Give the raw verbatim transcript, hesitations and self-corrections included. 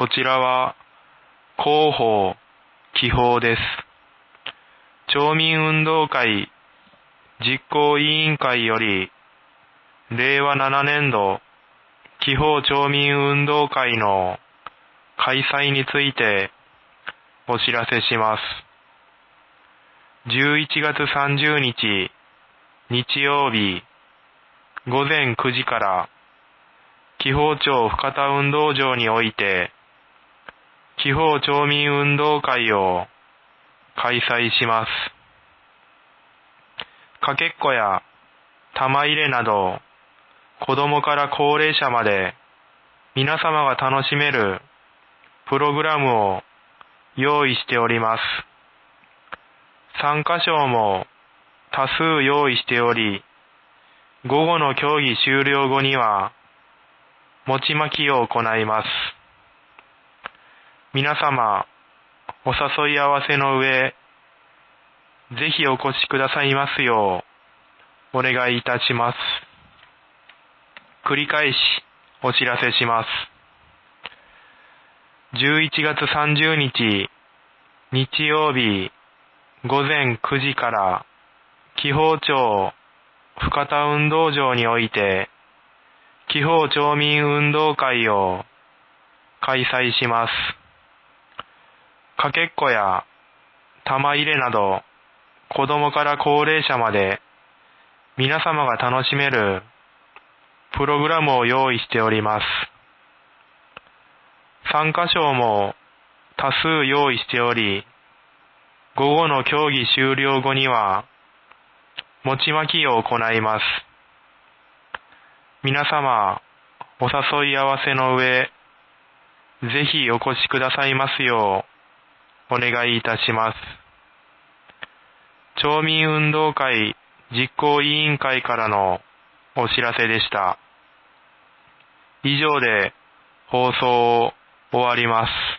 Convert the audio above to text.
こちらは広報、記法です。町民運動会実行委員会より、れいわななねんど記法町民運動会の開催についてお知らせします。じゅういちがつさんじゅうにち日曜日ごぜんくじから紀宝町深田運動場において紀宝町民運動会を開催します。かけっこや玉入れなど子供から高齢者まで皆様が楽しめるプログラムを用意しております。参加賞も多数用意しており、午後の競技終了後には餅まきを行います。皆様、お誘い合わせの上、ぜひお越しくださいますようお願いいたします。繰り返しお知らせします。じゅういちがつさんじゅうにち日曜日ごぜんくじから紀宝町深田運動場において紀宝町民運動会を開催します。かけっこや玉入れなど子供から高齢者まで皆様が楽しめるプログラムを用意しております。参加賞も多数用意しており、午後の競技終了後には餅まきを行います。皆様、お誘い合わせの上、ぜひお越しくださいますようお願いいたします。町民運動会実行委員会からのお知らせでした。以上で放送を終わります。